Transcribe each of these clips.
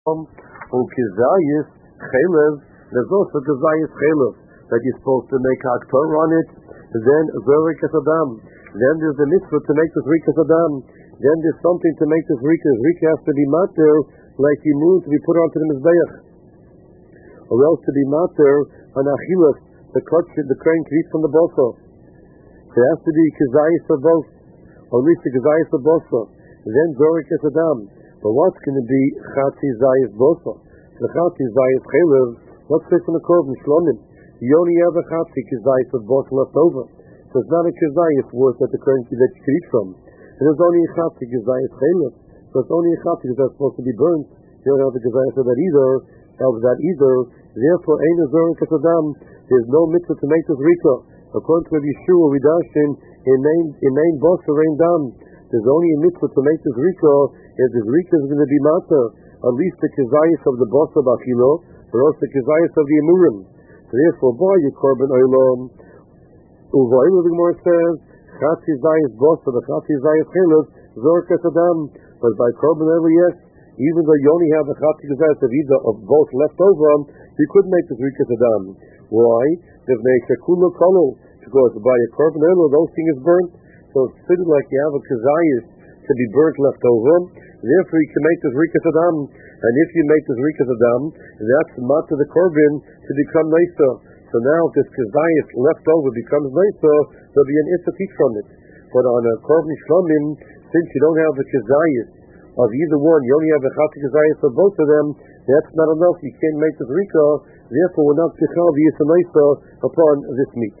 Ukizayis chelev. There's also kizayis chelev that you're supposed to make haktor on it. Then zorikas adam. Then there's the mitzvah to make the zrikas adam. Then there's something to make the zrika. Zrika has to be mater, like you moon to be put onto the mizbeach, or else to be mater on achilas, the crane can eat from the bosa. There has to be kizayis of both, or at least the kizayis of bosa. Then zorikas adam. But what's going to be chatzi zayis bosa? The chatzi zayis chelev. What's this in the korban shlomim? You only have a chatzi kizayis of bosa left over. So it's not a kizayis worth that the crane that you can eat from. And there's only a chatzi kizayis chelev. So it's only a chatzi because that's supposed to be burnt. You don't have the kizayis of that either. Therefore, ein zorikas adam. There's no mitzvah to make this rika. According to Rabbi Yeshua, we dashed in main boss or rain down. There's only a mitzvah to make this rika if this rika is going to be matzah. At least the kizayis of the boss of Achilo, or else the kizayis of the emurim. So therefore, by your korban olam, uvayilu the Gemara says, chatzi zayis boss of the chatzi zayis chelev, zorkas adam. But by korban olam, yes, even though you only have the chatzi kizayis of either of both left over, you could make this rikas adam. Why? Because by a korban olam, those things is burnt. So it's considered like you have a kizayis to be burnt left over. Therefore, you can make this rikas adam. And if you make this rikas adam, that's mat to the korban to become nicer. So now, if this kizayis left over becomes nicer, there'll be an issue from it. But on a korban shlomim, since you don't have the kizayis of either one, you only have a chatzi kizayis of both of them, that's not enough. You can't make this rika. Therefore, we're not tichal the issa nicer upon this meat.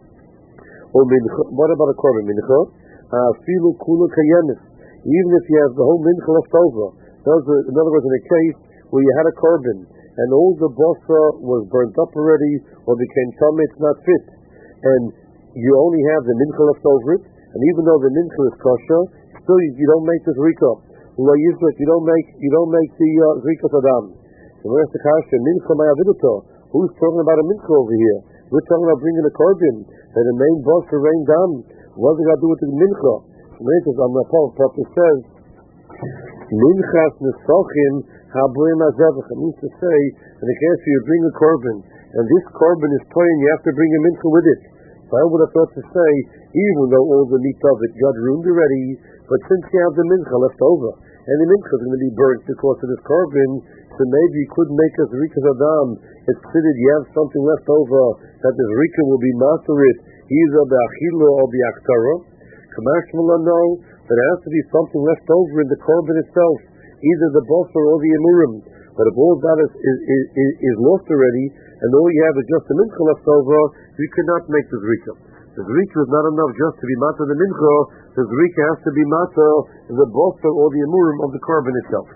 What about a korban mincha? Filu kula kayemis. Even if you have the whole mincha left over. In other words, in a case where you had a korban and all the bosa was burnt up already or became tameh, it's not fit, and you only have the mincha left over it, and even though the mincha is kosher, still you don't make this rika. You don't make the zrikas adam. So where's the kasha? Mincha ma'aviduto. Who's talking about a mincha over here? We're talking about bringing a korban and the main boss to rain down. What's it got to do with the mincha? Papa says, minchas nesachim habrim azevach. It means to say, in the case where you bring a korban, and this korban is plain, you have to bring a mincha with it. So I would have thought to say, even though all the meat of it got ruined already, but since you have the mincha left over, and the mincha is going to be burnt because of this korban, so maybe you could make us rikas adam. It's considered you have something left over that this rika will be mastered, either the achilo or the aktara. Kamashmala know that there has to be something left over in the korban itself, either the bosa or the emurim. But if all that is lost already, and all you have is just the mincha left over, you cannot make the zrika. The zrika is not enough just to be mata the mincha. The zrika has to be mata the bosa or the emurim of the korban itself.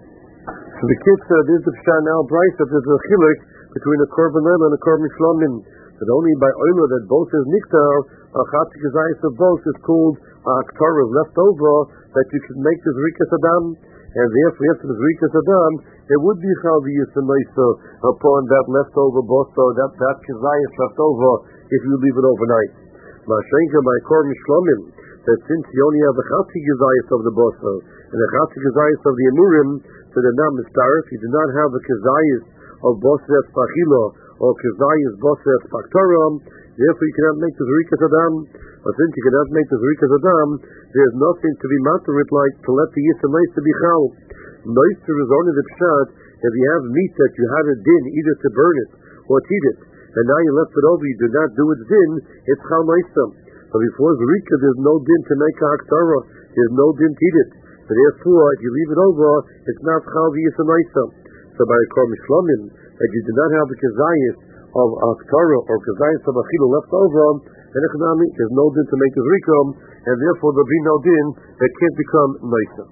So the kids said, this is the pshat now, Bryce, that there's a chilik between a korban olam and a korban shlomim. That only by oila that both is niktar, a chatzi kizayis of both is called aktara left over, that you can make this rikas adam. And therefore, after this rikas adam, there would be chalvi yisamaisa upon that leftover bosa, that kizayis left over, if you leave it overnight. Mashenka by korban shlomim, that since you only have the chatzi kizayis of the bosa and the chatzi kizayis of the emurim, so they're not mistarif. You do not have the kizayis of bosa pachila or kizayis bosa paktaram. Therefore, you cannot make the rikas adam. But since you cannot make the rikas adam, there's nothing to be materit like to let the yisamaisa to be chal. Noister is only the pshat if you have meat that you had a din either to burn it or to eat it, and now you left it over, you do not do its din, it's chal noister. But before the rika, there's no din to make a aktara. There's no din to eat it. So therefore, if you leave it over, it's not chal v'yisamaisa. So by a korban shlomim, that you do not have the kizayis of aktara or kizayis of achila left over, and there's no din to make the rika, and therefore there'll be no din that can't become nicer.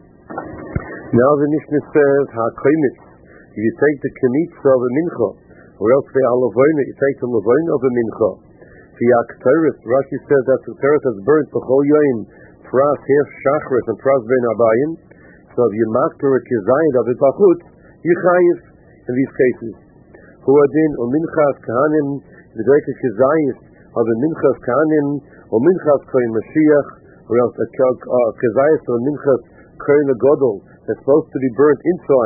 Now the Mishnah says, ha-kaimitz, if you take the kemitza of a mincha, or else the alavoina, you take the lavoina of a mincha. The akteris, Rashi says that the akteris has burnt b'chol yoim, pras half shachris and pras ben abayim. So if you master a kizayin of it bachutz, you chayiv in these cases. Hu adin o minchas kahanim, the great kizayis of the minchas kahanim, o minchas koyin Mashiach, or else a kizayis of minchas koyin agodol, that's supposed to be burnt inside,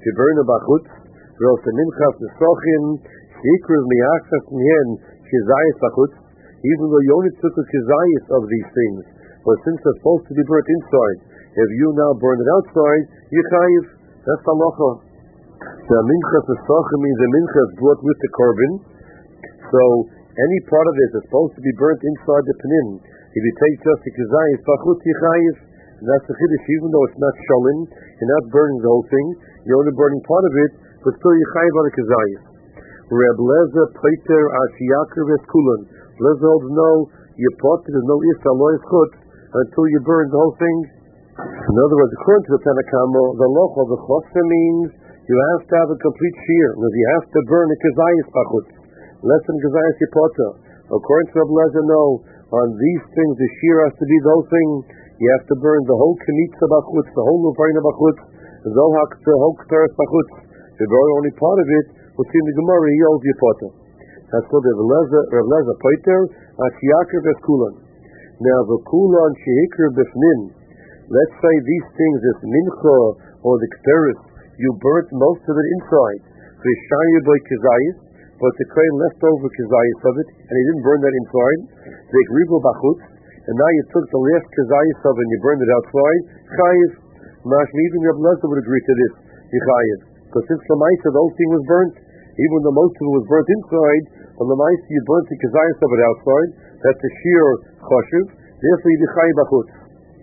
If you burn a bachutz, Rosh Minchas Nesochin, Shikruv Miachas Nien, Kizayis bachutz, even though you only took a kizayis of these things, but since they're supposed to be burnt inside, if you now burn it outside, you chayiv. That's halacha. The minchas nesachim means the mincha is brought with the korban, so any part of it is supposed to be burnt inside the panim. If you take just the kizayis bachutz, you chayiv. And that's the chiddush, even though it's not sholin, you're not burning the whole thing, you're only burning part of it, but still you chayiv on the kizayis. Reb Lezer Peter Ashiyakar Veskulan. Lezer holds no, you pot, there's no isra lo ischut until you burn the whole thing. In other words, according to the Tanna Kama, the loch of the chosra means you have to have a complete shear, because you have to burn a kazayis bachutz, less than kazayis yipota. According to Reb Lezer, no, on these things the shear has to be the whole thing. You have to burn the whole kenitza bachutz, the whole lufarina bachutz, the whole kteres bachutz. If you burn only part of it, we'll see in the Gemara, he holds yipota. That's called Reb Lezer Peter Ashiyakar Veskulan. Now, the kulan shehikr b'fnin. Let's say these things, this mincha or the kteris, you burnt most of it inside. V'shaya by kizayis, but the krain left over kizayis of it, and he didn't burn that inside. V'gribu bachutz, and now you took the last kizayis of it and you burned it outside. Chayiv. Mashma, even Reb Lezer would agree to this. Chayiv, because since the ma'isa, the whole thing was burnt, even though most of it was burnt inside, on the ma'isa you burnt the kizayis of it outside. That's the sheer choshev. Therefore, you chayiv bachutz.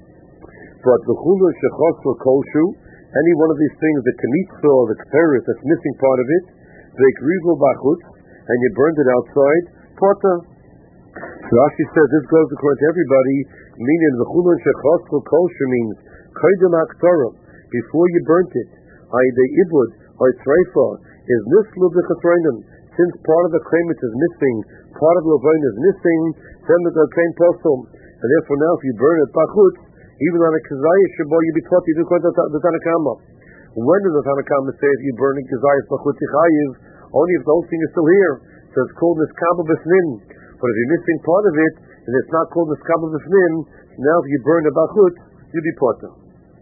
But the chulun shechosel koshu, any one of these things, the kenitza or the kteris, that's missing part of it, they grivu bachutz, and you burned it outside, pota. So Rashi says this goes according to everybody, meaning the chulun shechosel koshu means kaidem aktorah, before you burnt it, the ibud or tzreifa is nislu b'chasreinim. Since part of the kremitz is missing, part of the levain is missing, then the kain posel, and therefore now if you burn it bachutz, even on a kazayis shabo, you be taught you do according to the Tanna Kama. When does the Tanna Kama say if you burn a kazayis bachutz chayiv? Only if the whole thing is still here. So it's called niskama b'fnin. But if you're missing part of it, and it's not called niskama b'fnin, now if you burn a bachutz, you be potter.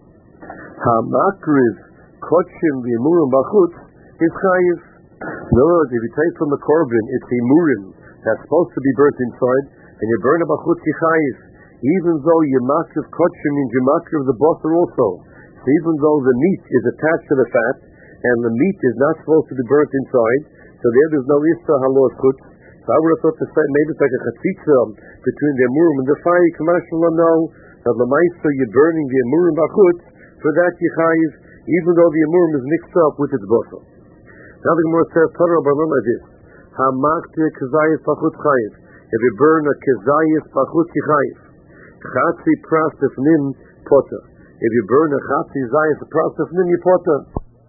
Hamakriv kotshim v'yimurim bachutz is chayiv. In other words, if you take from the korban, it's yimurim that's supposed to be burnt inside, and you burn a bachutz chayiv. Even though you makriv kotshim means you makriv the basar also. So even though the meat is attached to the fat, and the meat is not supposed to be burnt inside, so there's no isra halos chutz. So I would have thought to say maybe it's like a chatzitza between the emurim and the fire. Kamashal no, that the ma'isa you're burning the emurim bachutz, for that you chayiv, even though the emurim is mixed up with its basar. Now the Gemara says Torah Baruch like this: Hamakti kazayis bachutz chayiv. If you burn a kazayis bachutz chayiv. Chatzi pras tefnim potter. If you burn a chatzi zayis pras tefnim, you potter.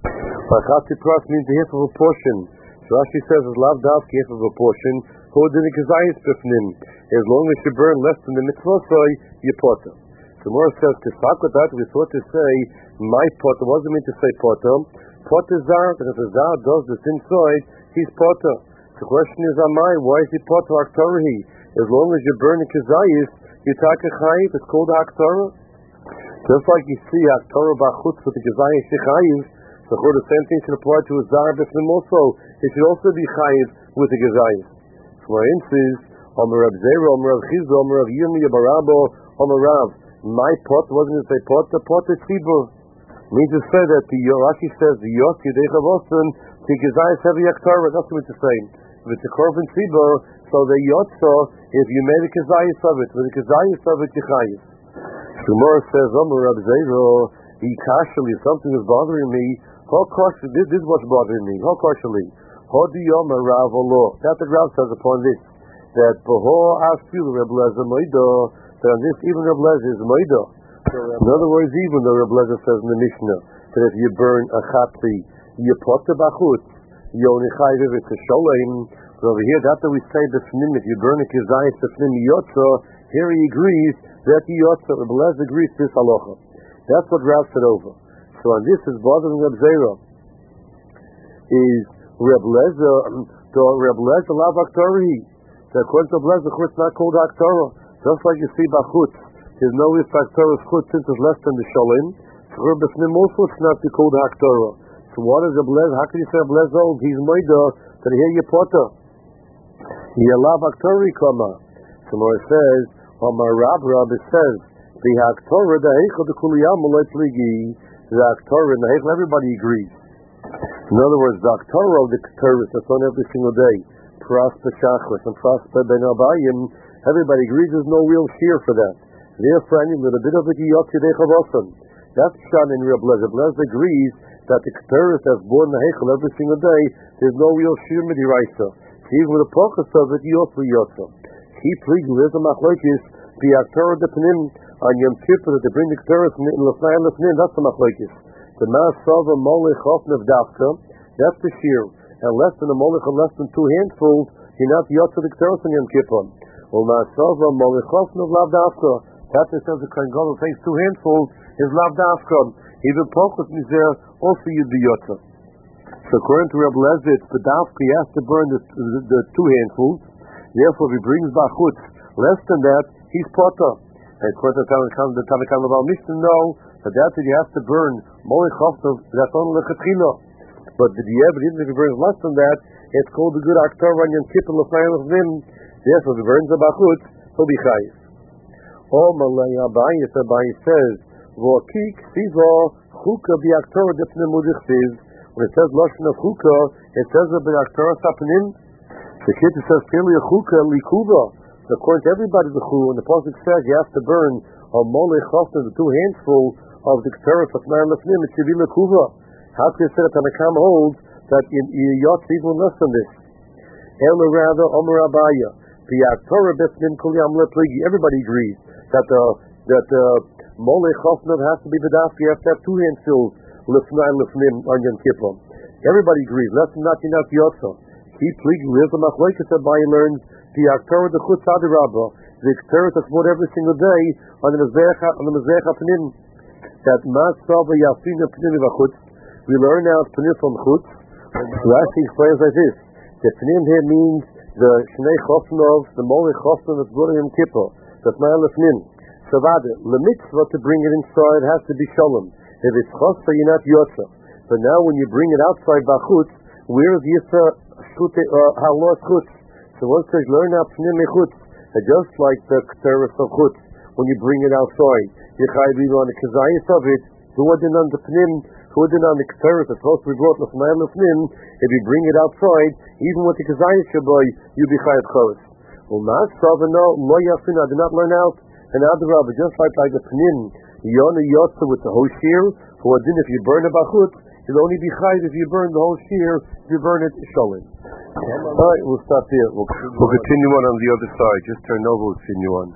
But chatzi pras means the half of a portion. So Rashi says it's lav davki half of a portion. Who did a kazayis tefnim? As long as you burn less than the mitzvah, you potter. So Mora says to start with that, we thought to say my potter wasn't meant to say potter. Potter zar, because if a zar does this inside, he's potter. The question is, why is he potter aktorhi? As long as you burn a kazayis, you take a chayiv, it's called Haktorah. Just like you see Haktorah bachutz with the Gezayis chayiv, so the same thing should apply to a Zar B'fnim also. It should also be chayiv with the Gezayis. For instance, Omer Rav Zera, Omer Rav Chizda, Omer Rav Yirmiyah Barabo, Omer Rav. My pot wasn't to say pot, the pot is tzibur. Means to say that the Rashi says the Yot Yidei Chavosten, the Gezayis have a Haktorah. That's what it's saying. If it's a korban tzibur, so the Yotza, if you made a kazayis of it, with a kazayis of it, you chayiv. Gemara says, Omer Rav Zera, Ikashali, something is bothering me. This is what's bothering me. How partially? Hodi Omer Rav Allah. That's what Rav says upon this. That Beho Afilu Reb Lezer Moida, that on this even Reb Lezer is Moida. In other words, even though Reb Lezer says in the Mishnah, that if you burn a chatzi, you pot the bachutz, you only chayiv it's a sholem. So over here, that's what we say b'fnim, if you burn a kizayis b'fnim yotza, here he agrees that the yotza, Reb Lezer agrees to this halacha. That's what Rav said over. So on this is bothering Reb Zera. Is Reb Lezer lav haktorah. So according to Reb Lezer, it's not called haktorah. Just like you see b'chutz, there's no if haktorah chutz since it's less than the sholem. So b'fnim also it's not called haktorah. So So what is Ablez? How can you say Ablez old? He's Moida that here you potter. Yalav Aktori Kama. So it says, Omar Rab it says, the Haktorah, the Heichel, the Kuliyam, the Haktorah, and the Heichel, everybody agrees. In other words, the Haktorah of the Keteris, that's on every single day. Prosper Shachris and Prosper Ben Abayim, everybody agrees there's no real shear for that. Therefore, any little bit of the Giyot Yidei Chavosim. That's Shan in Reb Lezer. Lezer agrees that the Keteris that's born in the Heichel every single day, there's no real shear Midiraisa. Even with the Pochus of it, Yotza Yotza. He pleads, there's a Machlokes, the Haktorah de Panim, on Yom Kippur, that they bring the Keteris in Lefnai and Lefnim, that's the Machlokes. The Ma'asava Molech Hofnev Dafka, that's the shear. And less than a Molech and less than 2 handfuls, you're not Yotza the Keteris on Yom Kippur. Well, Ma'asava Molech Hofnev Lav Dafka, that's it says the Kohen Gadol takes 2 handfuls, is Lav Dafka. Even Pochus Mizer, also you'd be Yotza. So according to Reb Lezer, it's the Dafka, he has to burn the 2 handfuls. Therefore, if he brings Bachutz less than that, he's Potter. And according to the Tanakam of Al-Mishnah, no, but that's it, he has to burn Molech Hofnev, that's only the Chetchila. But the Diavad, even if he burns less than that, it's called the good Aktar on Yom Kippur L'Fnai L'Chnim. Therefore, if he burns the Bachutz, he'll be Chayiv. Oh, Malay Abayi says, V'okik Siva Chuka B'Aktar D'Pnim Udichtiv. When it says Lashon of Chuka, it says that B'Aktar Sapanim. The Kitta says clearly a Chuka Likuva. So according to everybody, the Chu, and the Pasuk says you have to burn a Molech Hofnev, the 2 handfuls of the Keteris of Nine Lefnim, it should be Likuva. How can you say that Tanakam holds that in Yotz even less than this? Ela rather, Omer Abaya, the Torah Bethnim Kulyam Lepligi, everybody agrees that the Molech Hofnev has to be the Daf, you have to have 2 handfuls, Lefnim on Yom Kippur. Everybody agrees, less than not Yotza. Keep pleading, where's the Machlokes that Abaya learns? The Aktorah, the Chutz Adirabba, the Keteris that's bought every single day on the Mezech HaPnim, that Masava Yafina Pnim V'Chutz. We learn now Pnim from Chutz. Rashi explains like this: the Pnim here means the Shnei Chofnov, the Molech Chofnov that's bought in Yom Kippur. That's Ma'al Pnim. So the mitzvah to bring it inside has to be Shalom. If it's Chosfa, you're not Yotza. But now when you bring it outside Bachutz, where is Yisra Halos Chutz? So once they learn out Pnim Mechutz, just like the Keteris of Chutz, when you bring it outside, you chayv either on the Kezayis of it, who wouldn't on the Pnim, who wouldn't on the Keteris, it's supposed to be brought L'Fnai L'Fnim, if you bring it outside, even with the Kezayis Shabai, you'll be chayv Chos. Well, Ma'asava no, Lo Yafina, do not learn out, and Adarabah, just like the Pnim, Yona Yotza with the Hoshir, who wouldn't if you burn a Bachutz, it'll only be chayv if you burn the whole shear, if you burn it, Shalom. Alright, we'll stop there. We'll continue on the other side. Just turn over, we'll continue on.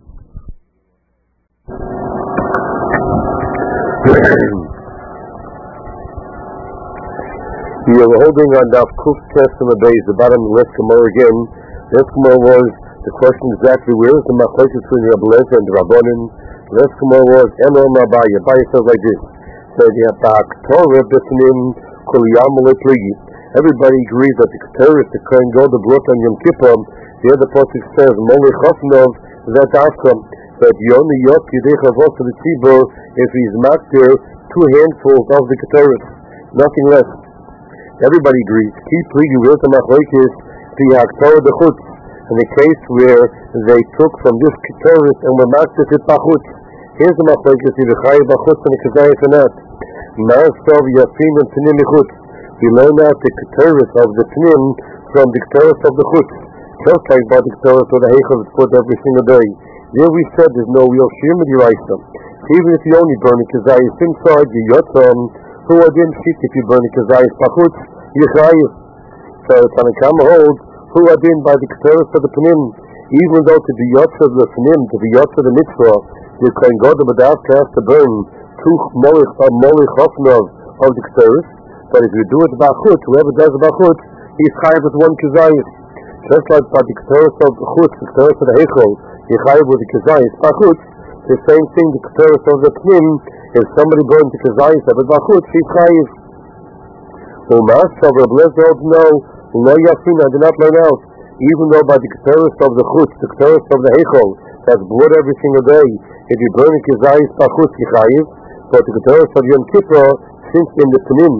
We are holding on Daf Kuf Testament base, the bottom of the left Gemara again. The left Gemara was the question exactly where is the machlokes between Reb Lezer and the Rabbanim. The left Gemara was Elom Abaya. Abaya says like this: so the Apak Torah B'Pnim Kol Yam Lepligi. Everybody agrees that the Keteris, the Kohen Gadol brought on Yom Kippur, the other pasuk says, Molech Hofnev, that outcome, that Yoni Yot Yidei Chavos of the Tzibur, if he's makter, 2 handfuls of the Keteris, nothing less. Everybody agrees. Keep reading with the Machlokes, the Haktorah the Chutz, in the case where they took from this Keteris and were makter to Bachutz. Here's the Machlokes, the Chayiv Bachutz and the Kezayis and that. Ma'asav Yafin and Pnim Mechutz. We learn out the Keteris of the Pnim from the Keteris of the Chutz, just like by the Keteris of the Heichel that's put every single day. There we said there's no real Shir Midiraisa. Even if you only burn the Kezayis inside, you Yotzam, who are then fit if you burn the Kezayis Bachutz, you Chayiv. So Tanakam holds, who are then by the Keteris of the Pnim, even though to be Yotzam the Pnim, to be Yotzam the Mitzvah, the Kohen Gadol B'Davka has to burn 2 Molech Hofnev of the Keteris. But if you do it Bachutz, whoever does Bachutz, he's chayiv with 1 Kezayis. Just like by the Keteris of the Chutz, the Keteris of the Heichel, he's chayiv with the Kezayis Bachutz. The same thing, the Keteris of the Pnim, if somebody burns the Kezayis of the Bachutz, he's chayiv. U'ma'asav Reb Lezer no, Lo Yafina, do not learn out. Even though by the Keteris of the Chutz, the Keteris of the Heichel, that's blood every single day, if you burn the Kezayis Bachutz, he's chayiv. But the Keteris of Yom Kippur, since in the Pnim,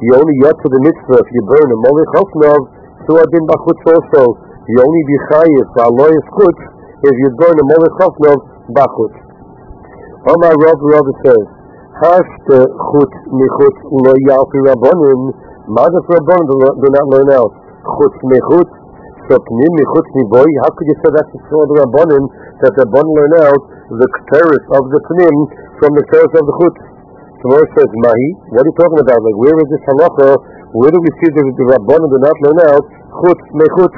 You only yet to the mitzvah if you burn a molech hofnov, so adin bachutz also. You only be chayiv v'aloyes chutz if you burn a molech hofnov bachutz. Amar Rav says, Hashte chutz michutz lo yalpi rabbonim. Madas rabbonim do not learn out. Chutz michutz, so pnim michutz miboy. How could you say that's for the rabbonim that the rabbonim learn out the keteris of the pnim from the keteris of the chutz? The Gemara says, Mahi, what are you talking about? Like, where is this halacha? Where do we see the rabbonim do not learn out chutz mechutz?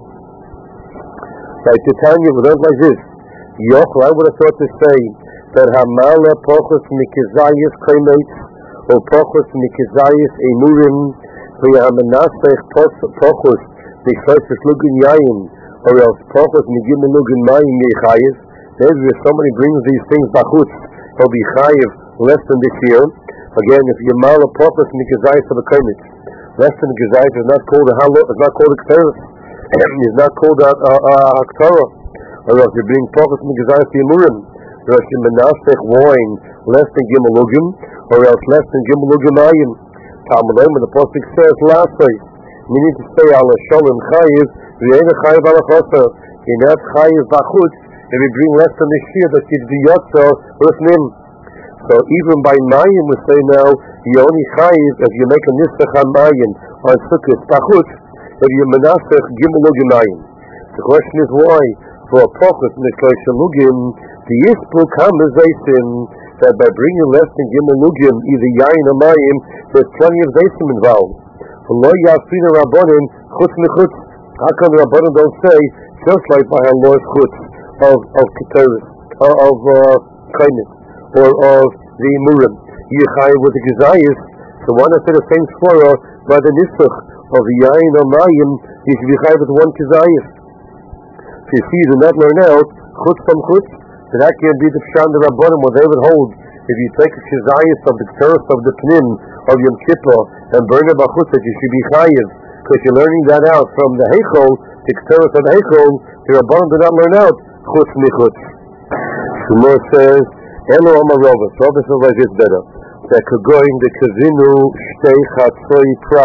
Like Titania, we learned like this. Yochel, I would have thought to say that Hamala Pochus Mikizayis Kaimates or Pochus Mikizayis Emurim V'Yamanasech Pochus Mikizayis Lugin Yayin or else Pochus Migim Lugin Mayim Yechayis. There's if somebody brings these things bachutz, he'll be chayiv less than this year. Again, if Yamala Pochus Mikizayis of the Kaimates, less than Mikizayis is not called a halot, is not called a keteris, is not called a haktara. Or else you bring Pochus Mikizayis Emurim. Or else you menasech wine less than gimelugim, or else less than gimelugim ayim. Talmudem, when the Pasuk says last day, we need to say ala shalom chayiv, v'yein chayiv ala chosar. You're not chayiv bachutz if you bring less than this year that you'd be yotzer lifnim. So even by mayim we say now, you only chayiv if you make a nisach on mayim on sukkot bachutz if you menasech gimelugim ayim. The question is why? For a pochus mikoshalugim, the Yispuk HaMezaisim, that by bringing less than Gimelugim, either Yain or Mayim, there's plenty of Zaisim involved. For Lo Yafina Rabbanim, Chutz Mechutz. How come the Rabbanim don't say, just like by our Lord's Chutz, of Keteris, of Kainis, or of the Murim, Yechai with the Gezayis, so why not say the same Sforah by the Nisach of the Yain or Mayim, you should be Chai with one Gezayis. If you see, do not learn out, Chutz from Chutz, so that can't be the Pshan the Rabbanim, what they would hold. If you take a Shizayis of the Keteris of the Pnim of Yom Kippur and burn it bachutz, that you should be chayiv, because you're learning that out from the Heichol, the Keteris of the Heichol, the Rabbanim do not learn out chutz michutz. Shmuel says, Elo Amar Rava, so this is like this better. That could go in the Kazinu Shtei Chatzoi Pra.